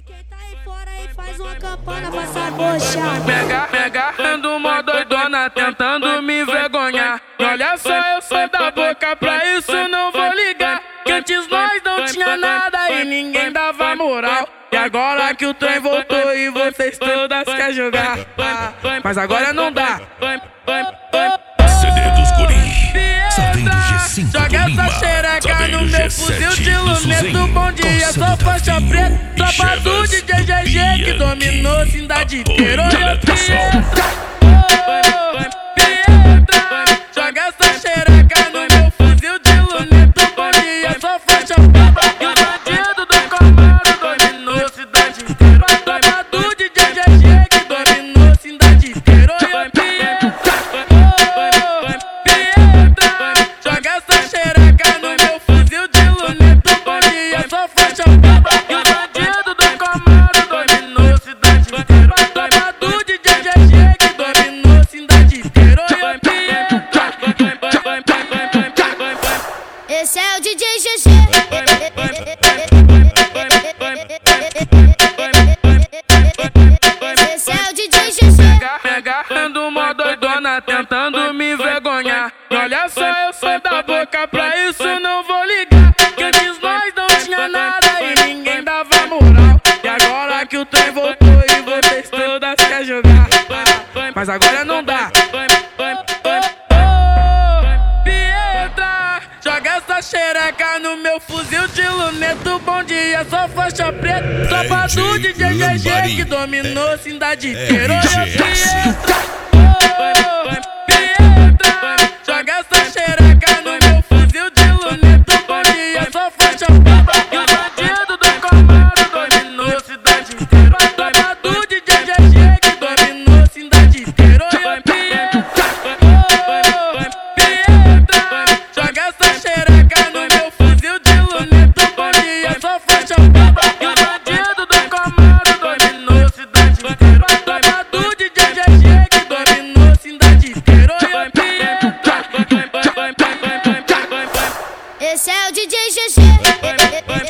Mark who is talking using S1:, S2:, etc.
S1: Quem tá aí fora aí faz uma campana pra sabochar.
S2: Me agarrando mó doidona, tentando me envergonhar. E olha só, eu sou da boca, pra isso não vou ligar. Que antes nós não tinha nada e ninguém dava moral. E agora que o trem voltou e vocês todas querem jogar, mas agora não dá.
S3: CD dos Guri, sabendo G5 do
S2: Joga
S3: Lima,
S2: essa xereca
S3: sabendo
S2: no meu
S3: G7
S2: fuzil de
S3: do
S2: luneta.
S3: Suzin,
S2: Bom dia,
S3: com
S2: sou
S3: Santo
S2: faixa
S3: Davi
S2: preta,
S3: e
S2: tropa do
S3: Chevas,
S2: DJ GG que dominou a cidade inteira.
S3: Apoio de
S2: Olha
S3: eletrosom.
S2: joga essa xereca no meu fuzil de luneta. Bom dia, sou faixa preta, e o bandido do comando dominou a cidade inteira. Tropa do DJ GG que dominou a cidade inteira. Olha joga essa xereca no meu fuzil de luneta. Bom dia, sou faixa preta, e o bandido do comando dominou a cidade inteira. Tropa do DJ GG que dominou a cidade inteira.
S1: Esse é o DJ GG. Esse é o DJ GG.
S2: Me agarrando mó doidona, tentando me envergonhar. E olha só, eu sou da boca, pra isso não vou ligar. Que antes nós não tinha nada e ninguém dava moral. E agora que o trem voltou e vocês todas querem jogar, mas agora não dá. Pietra, joga essa xereca no meu fuzil de luneta. Bom dia, sou faixa preta, tropa do DJ GG que dominou a cidade inteira. Olha Pietra, joga essa xereca no meu fuzil de luneta. Bom dia, sou faixa preta, e o bandido do comando dominou a cidade inteira. Tropa do DJ GG que dominou a cidade inteira. Olha Pietra, joga essa xereca no meu fuzil de luneta. Bom dia, sou faixa preta, e o bandido do comando dominou a cidade inteira. Tropa do DJ GG que dominou a cidade inteira. Olha Pietra.
S1: Esse é o DJ GG.